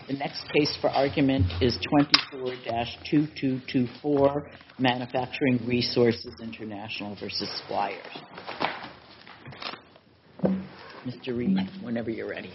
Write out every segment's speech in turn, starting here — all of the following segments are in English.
The next case for argument is 24-2224, Manufacturing Resources International versus Squires. Mr. Reed, whenever you're ready.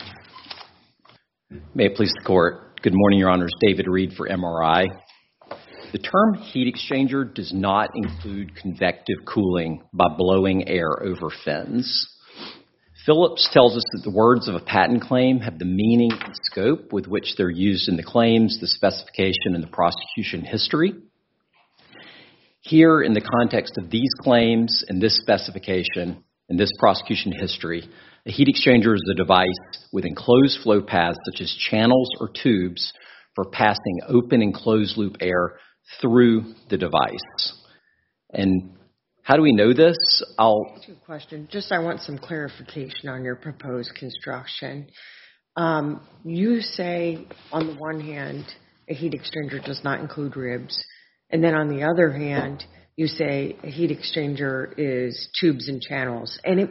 May it please the Court. Good morning, Your Honors. David Reed for MRI. The term heat exchanger does not include convective cooling by blowing air over fins. Phillips tells us that the words of a patent claim have the meaning and scope with which they're used in the claims, the specification, and the prosecution history. Here, in the context of these claims and this specification and this prosecution history, a heat exchanger is a device with enclosed flow paths such as channels or tubes for passing open and closed loop air through the device. And how do we know this? I'll ask you a question. I want some clarification on your proposed construction. You say, on the one hand, a heat exchanger does not include ribs. And then on the other hand, you say a heat exchanger is tubes and channels. And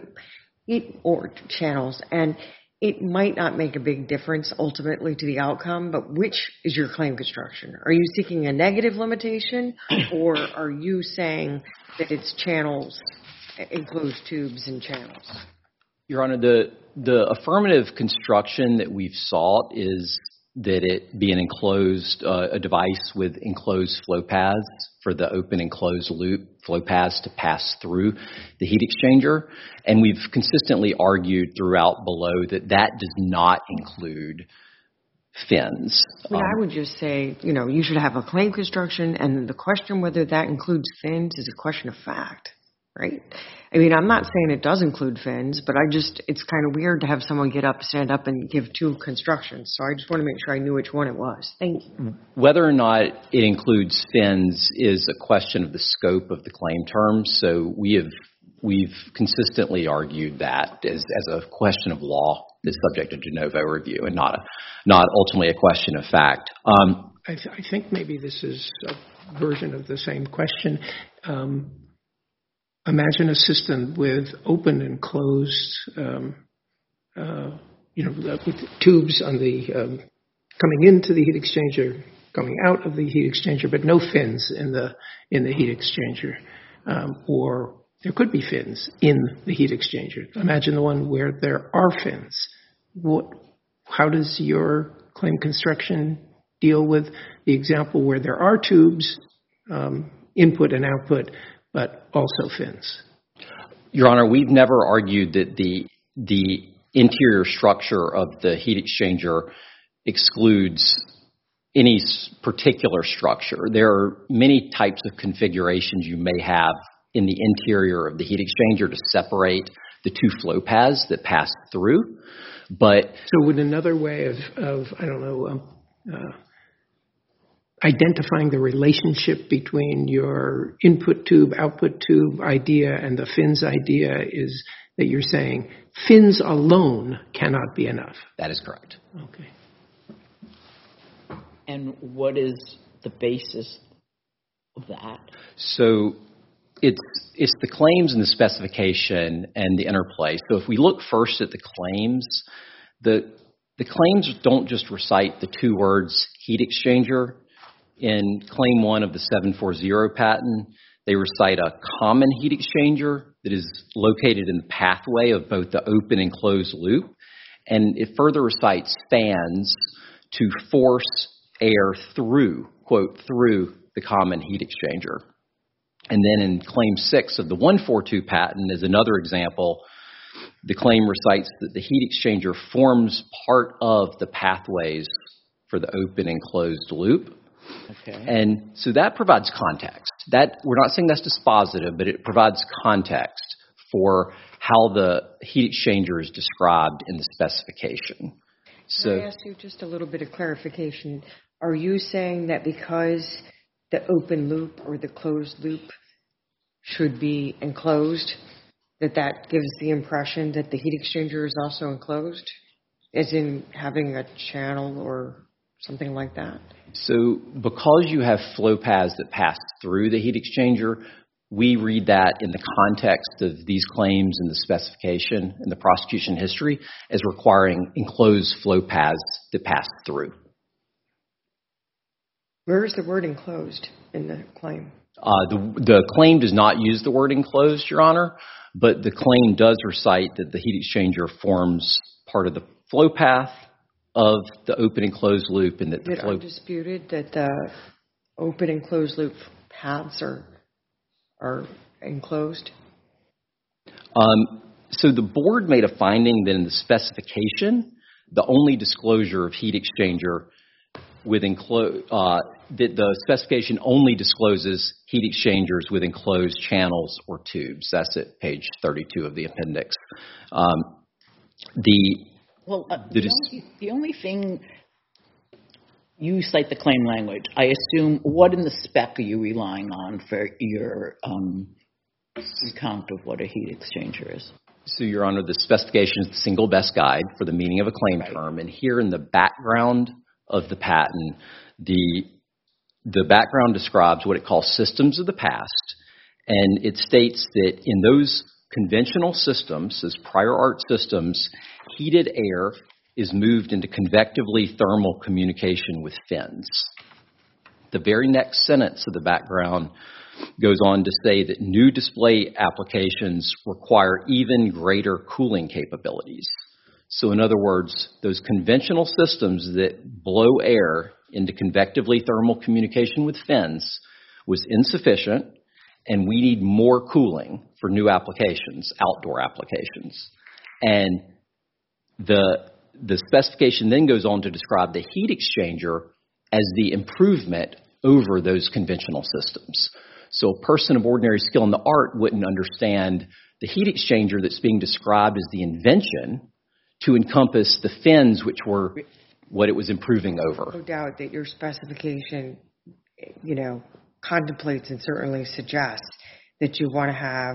it might not make a big difference ultimately to the outcome, but which is your claim construction? Are you seeking a negative limitation, or are you saying that it's channels, enclosed tubes and channels? Your Honor, the affirmative construction that we've sought is that it be an enclosed, a device with enclosed flow paths for the open and closed loop flow paths to pass through the heat exchanger. And we've consistently argued throughout below that that does not include fins. I would just say, you should have a claim construction, and the question whether that includes fins is a question of fact, right? I'm not saying it does include fins, but it's kind of weird to have someone stand up and give two constructions. So I just want to make sure I knew which one it was. Thank you. Whether or not it includes fins is a question of the scope of the claim terms. So we've consistently argued that as a question of law is subject to de novo review and not ultimately a question of fact. I think maybe this is a version of the same question. Imagine a system with open and closed, with tubes on the coming into the heat exchanger, coming out of the heat exchanger, but no fins in the heat exchanger, or there could be fins in the heat exchanger. Imagine the one where there are fins. How does your claim construction deal with the example where there are tubes, input and output, but also fins? Your Honor, we've never argued that the interior structure of the heat exchanger excludes any particular structure. There are many types of configurations you may have in the interior of the heat exchanger to separate the two flow paths that pass through. So would another way of identifying the relationship between your input tube, output tube idea and the fins idea is that you're saying fins alone cannot be enough? That is correct. Okay. And what is the basis of that? So it's the claims and the specification and the interplay. So if we look first at the claims, the claims don't just recite the two words heat exchanger. In Claim 1 of the 740 patent, they recite a common heat exchanger that is located in the pathway of both the open and closed loop. And it further recites fans to force air through, quote, through the common heat exchanger. And then in Claim 6 of the 142 patent is another example. The claim recites that the heat exchanger forms part of the pathways for the open and closed loop. Okay. And so that provides context. We're not saying that's dispositive, but it provides context for how the heat exchanger is described in the specification. Can I ask you just a little bit of clarification? Are you saying that because the open loop or the closed loop should be enclosed, that gives the impression that the heat exchanger is also enclosed, as in having a channel or something like that? So because you have flow paths that pass through the heat exchanger, we read that in the context of these claims and the specification and the prosecution history as requiring enclosed flow paths that pass through. Where is the word enclosed in the claim? The claim does not use the word enclosed, Your Honor, but the claim does recite that the heat exchanger forms part of the flow path of the open and closed loop, and that Is it undisputed that the open and closed loop paths are enclosed? So the board made a finding that in the specification, the only disclosure of heat exchanger that the specification only discloses heat exchangers with enclosed channels or tubes. That's at page 32 of the appendix. The only thing you cite the claim language. I assume, what in the spec are you relying on for your account of what a heat exchanger is? So, Your Honor, the specification is the single best guide for the meaning of a claim term. And here in the background of the patent, the background describes what it calls systems of the past. And it states that in those conventional systems, as prior art systems, heated air is moved into convectively thermal communication with fins. The very next sentence of the background goes on to say that new display applications require even greater cooling capabilities. So in other words, those conventional systems that blow air into convectively thermal communication with fins was insufficient, and we need more cooling for new applications, outdoor applications. And the specification then goes on to describe the heat exchanger as the improvement over those conventional systems. So a person of ordinary skill in the art wouldn't understand the heat exchanger that's being described as the invention to encompass the fins, which were what it was improving over. No doubt that your specification, contemplates and certainly suggests that you want to have,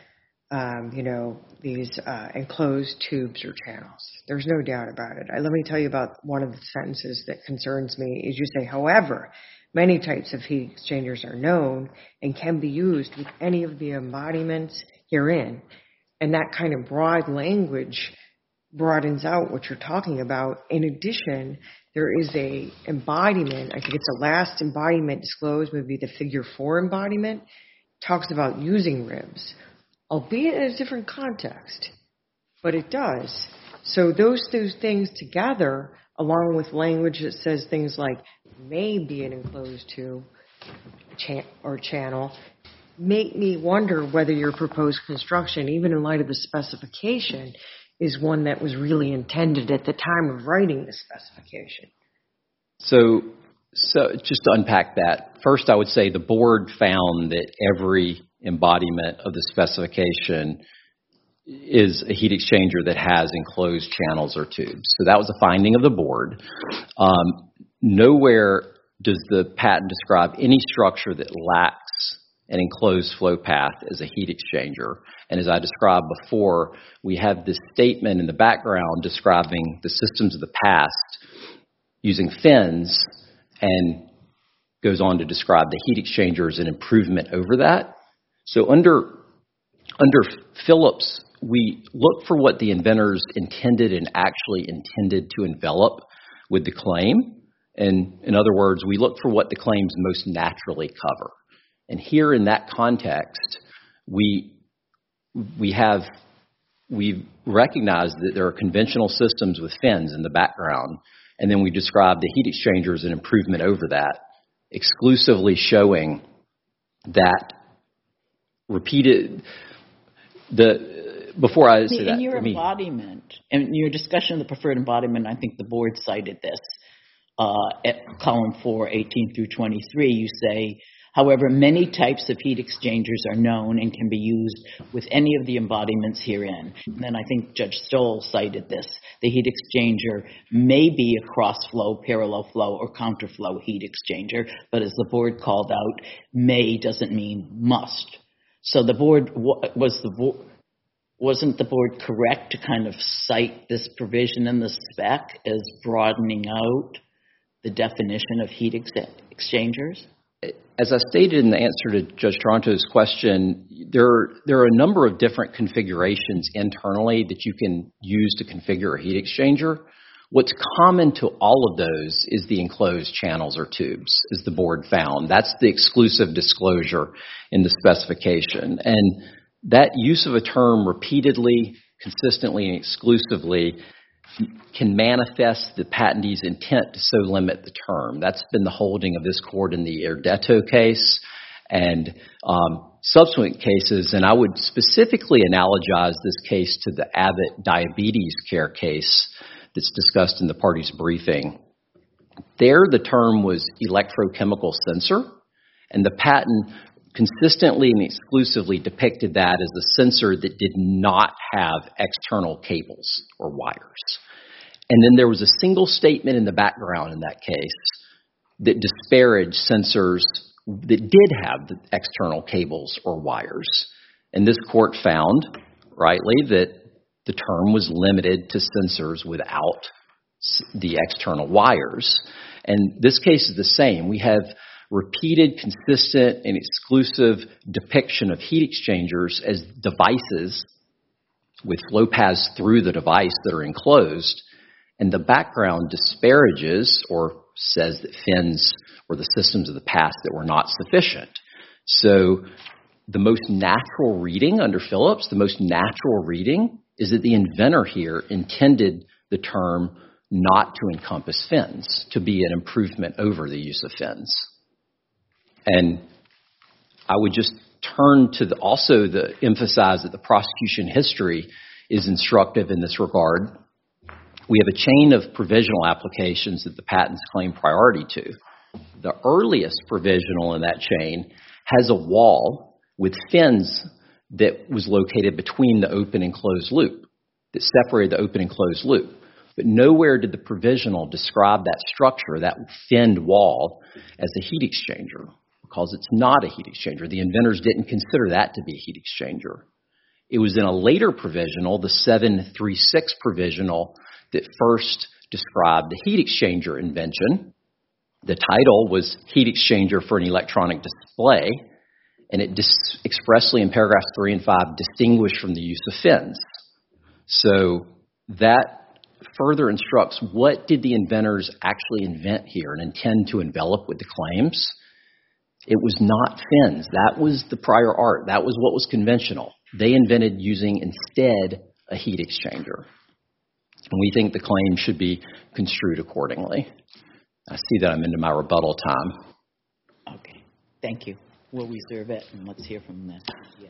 these enclosed tubes or channels. There's no doubt about it. Let me tell you about one of the sentences that concerns me. Is you say, however, many types of heat exchangers are known and can be used with any of the embodiments herein. And that kind of broad language broadens out what you're talking about. In addition, there is a embodiment, I think it's the last embodiment disclosed, maybe the figure 4 embodiment, talks about using ribs, albeit in a different context, but it does. So those two things together, along with language that says things like may be an enclosed tube or channel, make me wonder whether your proposed construction, even in light of the specification, is one that was really intended at the time of writing the specification. So just to unpack that, first I would say the board found that every embodiment of the specification is a heat exchanger that has enclosed channels or tubes. So that was a finding of the board. Nowhere does the patent describe any structure that lacks an enclosed flow path as a heat exchanger. And as I described before, we have this statement in the background describing the systems of the past using fins, and goes on to describe the heat exchanger as an improvement over that. So under Phillips, we look for what the inventors intended and actually intended to envelop with the claim. And in other words, we look for what the claims most naturally cover. And here in that context, we recognize that there are conventional systems with fins in the background, and then we describe the heat exchanger as an improvement over that, exclusively showing that before I say that, in your embodiment, in your discussion of the preferred embodiment, I think the board cited this at column 4, 18 through 23. You say, however, many types of heat exchangers are known and can be used with any of the embodiments herein. And then I think Judge Stoll cited this. The heat exchanger may be a cross-flow, parallel flow, or counterflow heat exchanger, but as the board called out, may doesn't mean must. So the board, wasn't the board correct to kind of cite this provision in the spec as broadening out the definition of heat exchangers? As I stated in the answer to Judge Toronto's question, there are a number of different configurations internally that you can use to configure a heat exchanger. What's common to all of those is the enclosed channels or tubes, as the board found. That's the exclusive disclosure in the specification. And that use of a term repeatedly, consistently, and exclusively can manifest the patentee's intent to so limit the term. That's been the holding of this court in the Erdetto case and subsequent cases. And I would specifically analogize this case to the Abbott diabetes care case that's discussed in the party's briefing. There, the term was electrochemical sensor, and the patent consistently and exclusively depicted that as a sensor that did not have external cables or wires. And then there was a single statement in the background in that case that disparaged sensors that did have the external cables or wires. And this court found, rightly, that the term was limited to sensors without the external wires. And this case is the same. We have repeated, consistent, and exclusive depiction of heat exchangers as devices with flow paths through the device that are enclosed, and the background disparages or says that fins were the systems of the past that were not sufficient. So the most natural reading under Phillips, the most natural reading is that the inventor here intended the term not to encompass fins, to be an improvement over the use of fins. And I would just turn to also emphasize that the prosecution history is instructive in this regard. We have a chain of provisional applications that the patents claim priority to. The earliest provisional in that chain has a wall with fins that was located between the open and closed loop, that separated the open and closed loop. But nowhere did the provisional describe that structure, that finned wall, as a heat exchanger, because it's not a heat exchanger. The inventors didn't consider that to be a heat exchanger. It was in a later provisional, the 736 provisional, that first described the heat exchanger invention. The title was Heat Exchanger for an Electronic Display, and it expressly in paragraphs 3 and 5 distinguished from the use of fins. So that further instructs what did the inventors actually invent here and intend to envelop with the claims. It was not fins. That was the prior art. That was what was conventional. They invented using instead a heat exchanger. And we think the claim should be construed accordingly. I see that I'm into my rebuttal time. Okay, thank you. We'll reserve it, and let's hear from them. Yeah.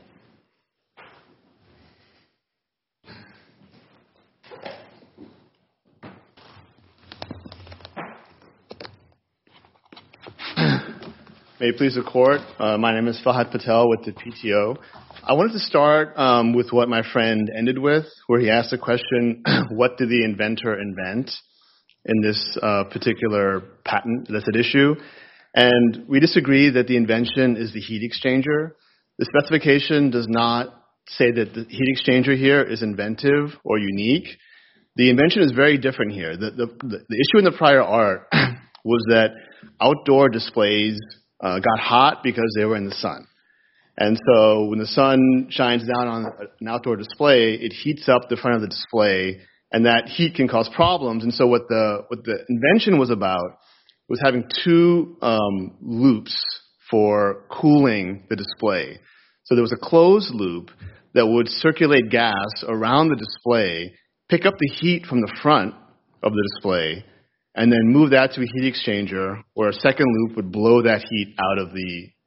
May it please the court. My name is Fahad Patel with the PTO. I wanted to start with what my friend ended with, where he asked the question, what did the inventor invent in this particular patent that's at issue? And we disagree that the invention is the heat exchanger. The specification does not say that the heat exchanger here is inventive or unique. The invention is very different here. The issue in the prior art was that outdoor displays got hot because they were in the sun. And so when the sun shines down on an outdoor display, it heats up the front of the display, and that heat can cause problems. And so what the invention was about was having two loops for cooling the display. So there was a closed loop that would circulate gas around the display, pick up the heat from the front of the display, and then move that to a heat exchanger, where a second loop would blow that heat out of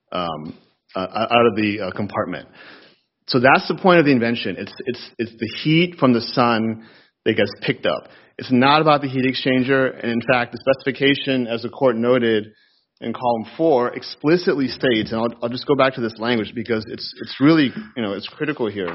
the compartment. So that's the point of the invention. It's the heat from the sun that gets picked up. It's not about the heat exchanger, and in fact, the specification, as the court noted in column 4, explicitly states, and I'll just go back to this language because it's really, it's critical here.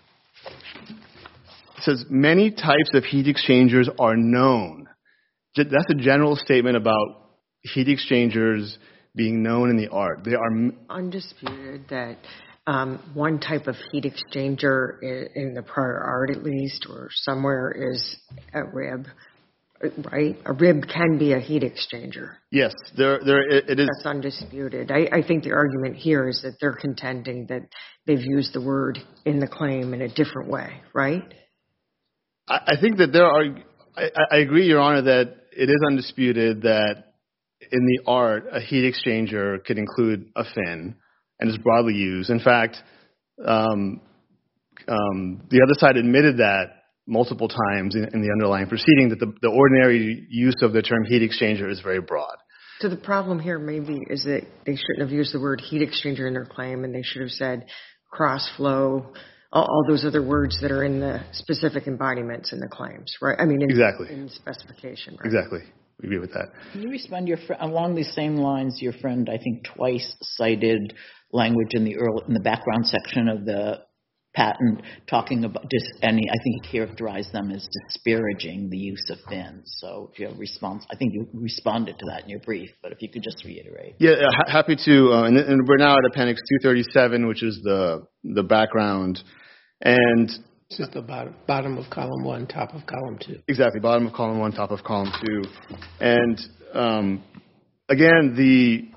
It says, many types of heat exchangers are known. That's a general statement about heat exchangers being known in the art. They are undisputed that one type of heat exchanger in the prior art, at least, or somewhere, is a rib, right? A rib can be a heat exchanger. Yes, it is. That's undisputed. I think the argument here is that they're contending that they've used the word in the claim in a different way, right? I think that there are I agree, Your Honor, that it is undisputed that in the art, a heat exchanger could include a fin and is broadly used. In fact, the other side admitted that multiple times in the underlying proceeding, that the ordinary use of the term heat exchanger is very broad. So the problem here maybe is that they shouldn't have used the word heat exchanger in their claim, and they should have said cross flow, all those other words that are in the specific embodiments in the claims, right? I mean, Exactly. in the specification, right? Exactly. We agree with that. Can you respond along these same lines? Your friend, I think, twice cited language in the background section of the patent talking about and I think he characterized them as disparaging the use of fins. So do you have a response? I think you responded to that in your brief, but if you could just reiterate. Yeah, happy to. And we're now at Appendix 237, which is the background. And this is the bottom of column 1, top of column 2. Exactly, bottom of column 1, top of column 2. And again, the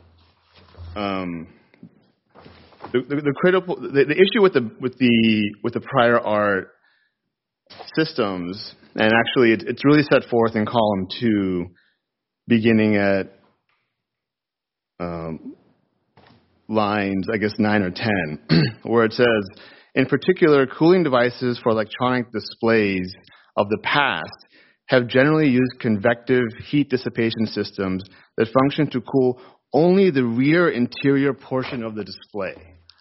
issue with the prior art systems, and actually it's really set forth in column 2, beginning at lines, I guess, 9 or 10, where it says, in particular, cooling devices for electronic displays of the past have generally used convective heat dissipation systems that function to cool only the rear interior portion of the display.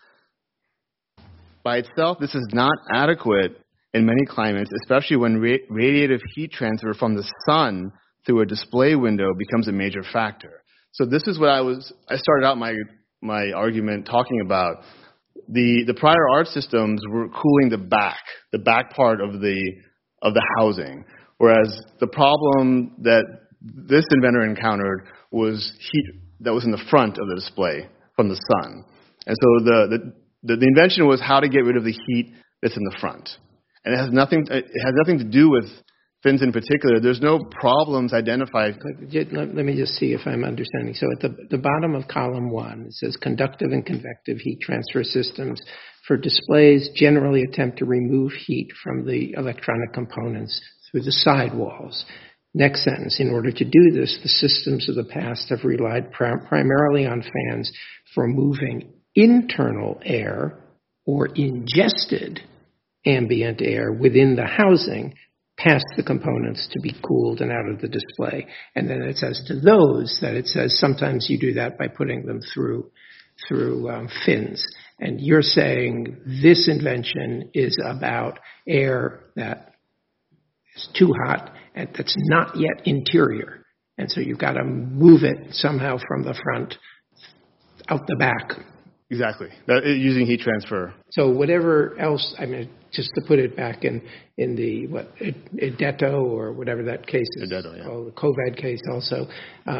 By itself, this is not adequate in many climates, especially when radiative heat transfer from the sun through a display window becomes a major factor. So this is what I started out my argument talking about. The prior art systems were cooling the back part of the housing, whereas the problem that this inventor encountered was heat that was in the front of the display from the sun. And so the invention was how to get rid of the heat that's in the front. And it has nothing to do with fins in particular. There's no problems identified. Let me just see if I'm understanding. So at the bottom of column 1, it says conductive and convective heat transfer systems for displays generally attempt to remove heat from the electronic components through the side walls. Next sentence, in order to do this, the systems of the past have relied primarily on fans for moving internal air or ingested ambient air within the housing past the components to be cooled and out of the display. And then it says to those that it says sometimes you do that by putting them through fins. And you're saying this invention is about air that is too hot and that's not yet interior. And so you've got to move it somehow from the front out the back. Exactly, using heat transfer. So whatever else, I mean, just to put it back in the Ideto or whatever that case is called, the COVAD case also,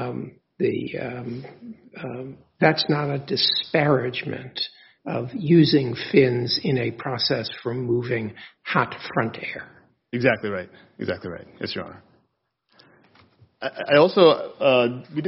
that's not a disparagement of using fins in a process for moving hot front air. Exactly right. Yes, Your Honor. I also we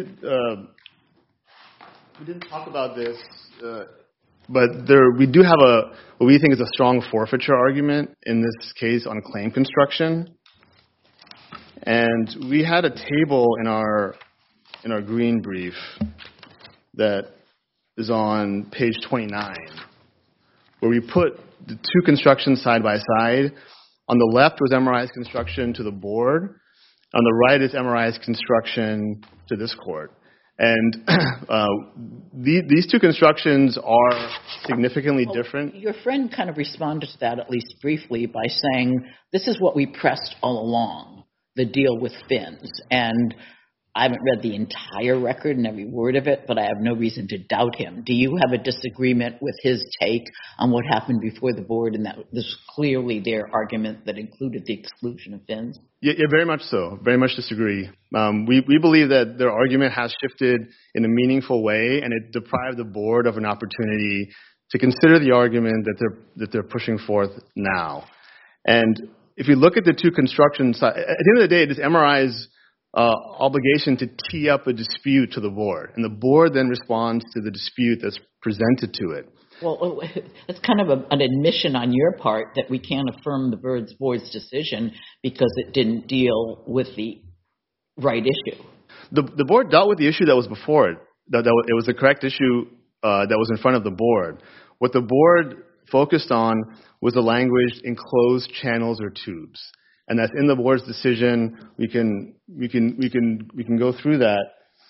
didn't talk about this, but we do have what we think is a strong forfeiture argument in this case on claim construction. And we had a table in our green brief that is on page 29, where we put the two constructions side by side. On the left was MRI's construction to the board. On the right is MRI's construction to this court. And these two constructions are significantly different. Your friend kind of responded to that, at least briefly, by saying, this is what we pressed all along, the deal with fins. And I haven't read the entire record and every word of it, but I have no reason to doubt him. Do you have a disagreement with his take on what happened before the board, and that this was clearly their argument that included the exclusion of fins? Yeah, very much so. Very much disagree. We believe that their argument has shifted in a meaningful way, and it deprived the board of an opportunity to consider the argument that they're pushing forth now. And if you look at the two constructions, at the end of the day, it is MRI's obligation to tee up a dispute to the board, and the board then responds to the dispute that's presented to it. Well, it's kind of an admission on your part that we can't affirm the board's decision because it didn't deal with the right issue. The board dealt with the issue that was before it. It was the correct issue that was in front of the board. What the board focused on was the language enclosed channels or tubes, and that's in the board's decision. We can go through that.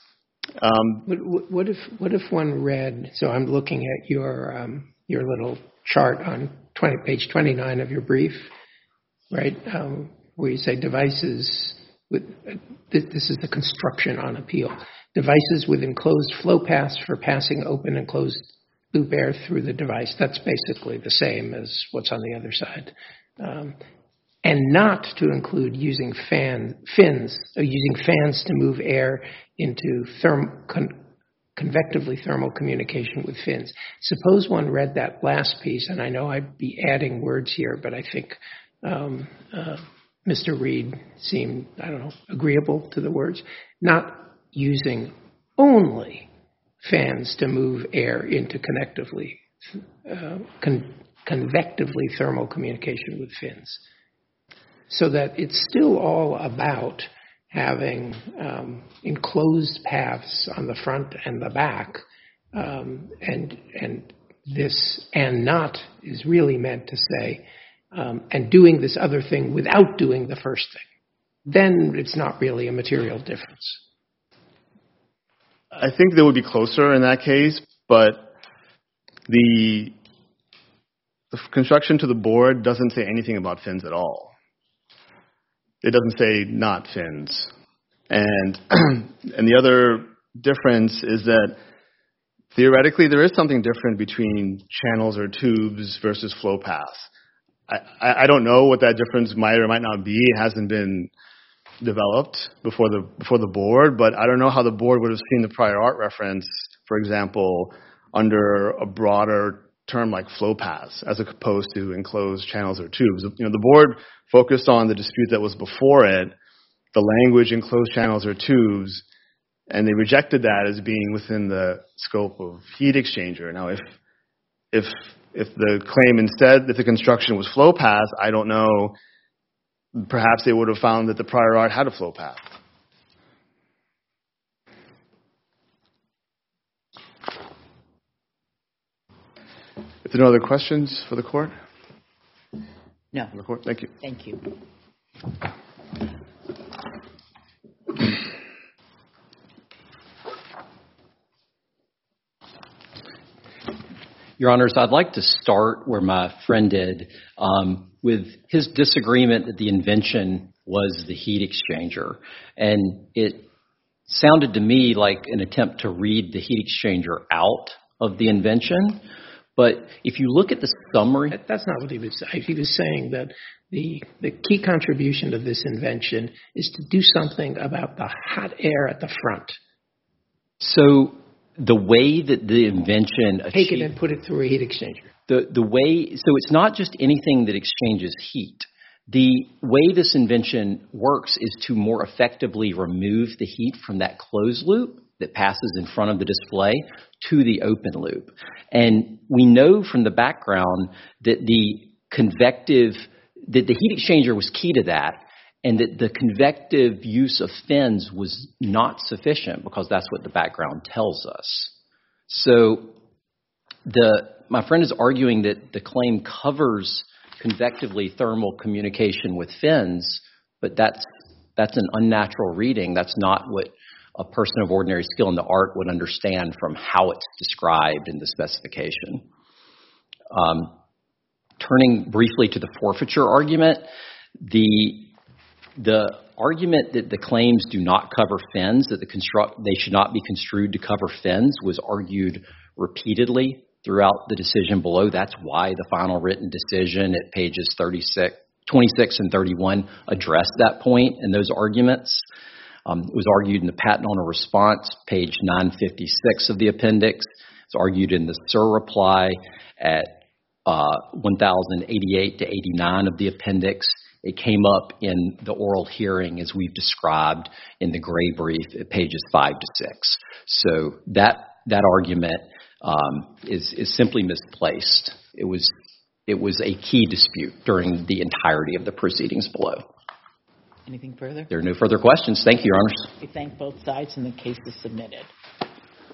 What if one read? So I'm looking at your little chart on page 29 of your brief, right? Where you say devices with this is the construction on appeal. Devices with enclosed flow paths for passing open and closed loop air through the device. That's basically the same as what's on the other side. And not to include using fins to move air into convectively thermal communication with fins. Suppose one read that last piece, and I know I'd be adding words here, but I think Mr. Reed seemed, agreeable to the words. Not using only fans to move air into convectively thermal communication with fins. So that it's still all about having enclosed paths on the front and the back, and this and not is really meant to say, and doing this other thing without doing the first thing. Then it's not really a material difference. I think they would be closer in that case, but the construction to the board doesn't say anything about fins at all. It doesn't say not fins. And the other difference is that theoretically there is something different between channels or tubes versus flow paths. I don't know what that difference might or might not be. It hasn't been developed before the board, but I don't know how the board would have seen the prior art reference, for example, under a broader term like flow paths as opposed to enclosed channels or tubes. The board focused on the dispute that was before it, the language enclosed channels or tubes, and they rejected that as being within the scope of heat exchanger. Now, if the claim instead that the construction was flow paths, I don't know. Perhaps they would have found that the prior art had a flow path. If there are no other questions for the court? No. For the court? Thank you. Thank you. Your Honors, I'd like to start where my friend did, with his disagreement that the invention was the heat exchanger. And it sounded to me like an attempt to read the heat exchanger out of the invention. But if you look at the summary... That's not what he was saying. He was saying that the key contribution of this invention is to do something about the hot air at the front. So the way that the invention... Take it and put it through a heat exchanger. The way... So it's not just anything that exchanges heat. The way this invention works is to more effectively remove the heat from that closed loop that passes in front of the display to the open loop. And we know from the background that the heat exchanger was key to that, and that the convective use of fins was not sufficient because that's what the background tells us. So my friend is arguing that the claim covers convectively thermal communication with fins, but that's an unnatural reading. That's not what a person of ordinary skill in the art would understand from how it's described in the specification. Turning briefly to the forfeiture argument, the argument that the claims do not cover fins, that they should not be construed to cover fins, was argued repeatedly throughout the decision below. That's why the final written decision at pages 26 and 31 addressed that point and those arguments. It was argued in the patent owner response, page 956 of the appendix. It's argued in the SIR reply at 1088 to 89 of the appendix. It came up in the oral hearing as we've described in the gray brief at pages 5 to 6. So that argument is simply misplaced. It was a key dispute during the entirety of the proceedings below. Anything further? There are no further questions. Thank you, Your Honors. We thank both sides, and the case is submitted.